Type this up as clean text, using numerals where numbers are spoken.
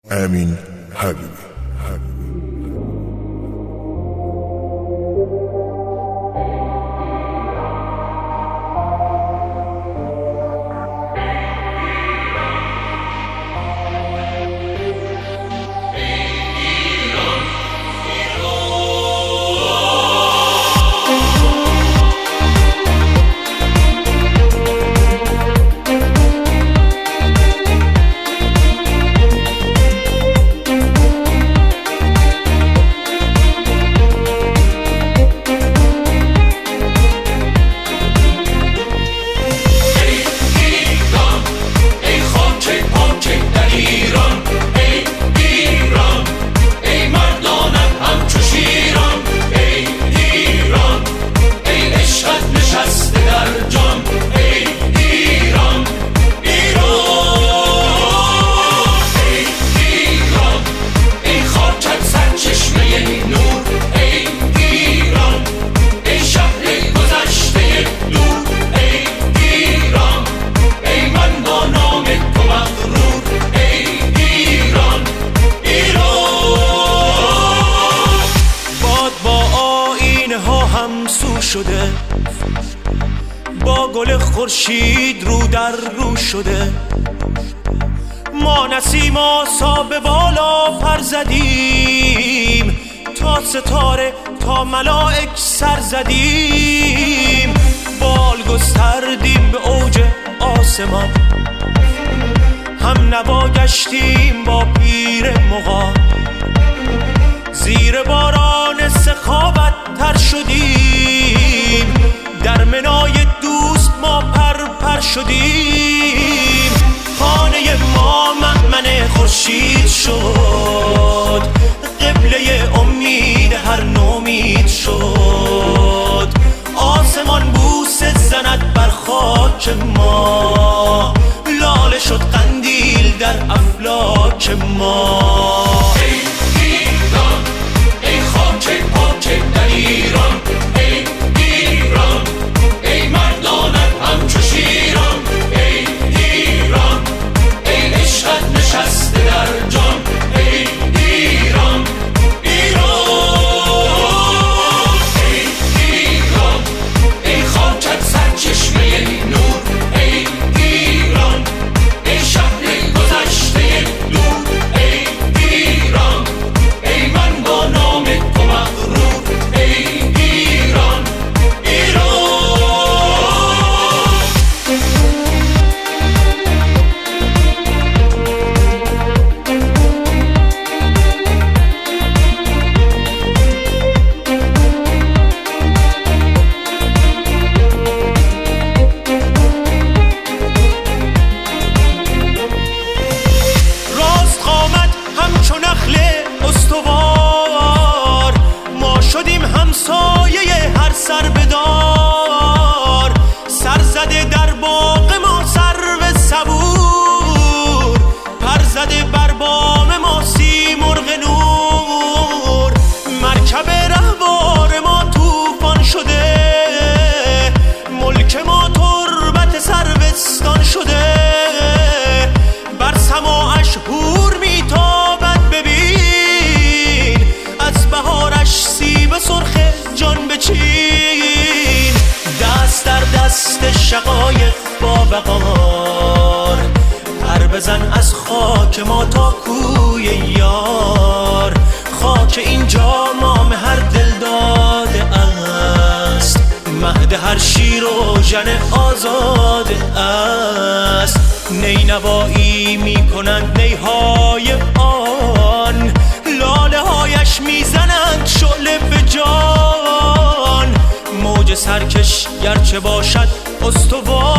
امین حبیبی. شده با گل خورشید رو در رو شده، ما نسیم آسا به بالا پر زدیم، تا ستاره تا ملائک سر زدیم، بال گستردیم به اوج آسمان، هم نوا گشتیم با پیر مغان، زیر باران سخاوت تر شدیم، در منای دوست ما پر شدیم، خانه ما مأمن خورشید شد، قبله امید هر نومید شد، آسمان بوسه زند بر خاک ما، لاله شد قندیل در افلاک ما. ایران ای ایران ای مردانت همچو شیران، ای ایران ای عشقت نشسته در جان، ای ایران ایران ای ایران ای خاکت سرچشمه نور، ای ایران ای شهر گذشته دور، ای ایران ای من با نام تو مغرور، استوار ما شدیم همسایه هر سر بدار، سر زده در باغ ما سرو صبور، پر زده بر بام ما سیمرغ نور، مرکب رهوار ما طوفان شده، ملک ما تربت سروستان شده، بر سماعش هور میتابد ببین، از بهارش سیب سرخ جان بچین، دست در دست شقایق با وقار، پر بزن از خاک ما تا کوی یار، خاک اینجا مام هر دل داده است، مهد هر شیر و ژن آزاده است، نینوایی می کنند نیهای آن، لاله هایش می زنند شعله به جان، موج سرکش گرچه باشد استوار،